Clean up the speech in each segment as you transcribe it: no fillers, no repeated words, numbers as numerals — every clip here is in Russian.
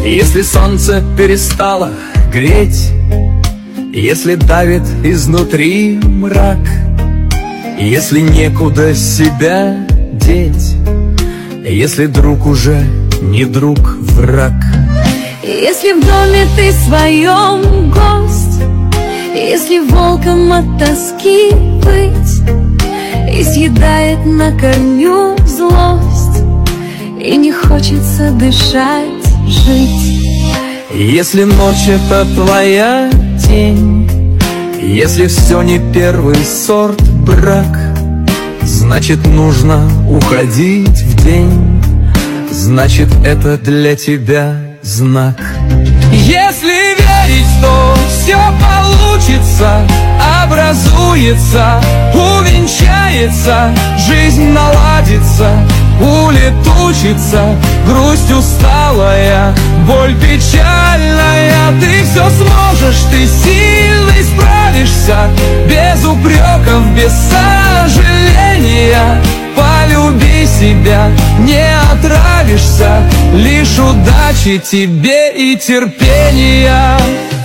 Если солнце перестало греть, если давит изнутри мрак, если некуда себя деть, если друг уже не друг, враг. Если в доме ты своем гость, если волком от тоски быть, и съедает на корню злость, и не хочется дышать, жить. Если ночь — это твоя тень, если все не первый сорт брак, значит нужно уходить в день, значит это для тебя знак. Если верить, то все получится, образуется, увенчается, жизнь наладится, улетучится, грусть усталая, боль печальная. Ты все сможешь, ты сильный, справишься, без упреков, без сожаления. Полюби себя, не отравишься, лишь удачи тебе и терпения.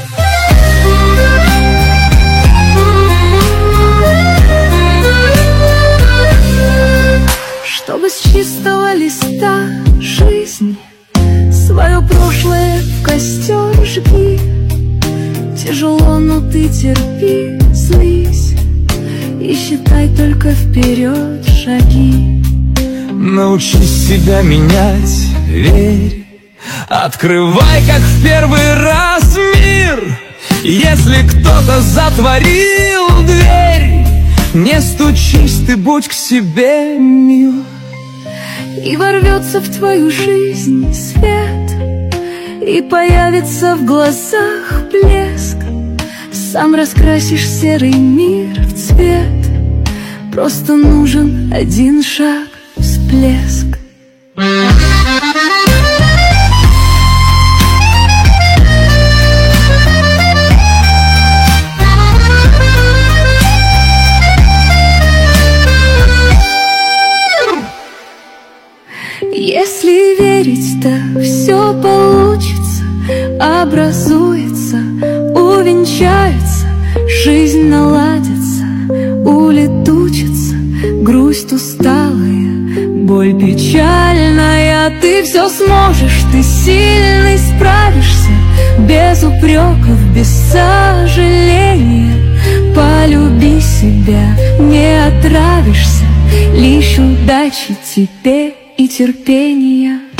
Чтобы с чистого листа жизни свое прошлое в костер жги. Тяжело, но ты терпи, злись и считай только вперед шаги. Научись себя менять, верь, открывай, как в первый раз, мир. Если кто-то затворил дверь, не стучись, ты будь к себе мил. И ворвется в твою жизнь свет, и появится в глазах блеск. Сам раскрасишь серый мир в цвет, просто нужен один шаг, всплеск. Если верить, то все получится, образуется, увенчается, жизнь наладится, улетучится, грусть усталая, боль печальная. Ты все сможешь, ты сильный, справишься, без упреков, без сожаления. Полюби себя, не отравишься, лишь удачи тебе и терпения.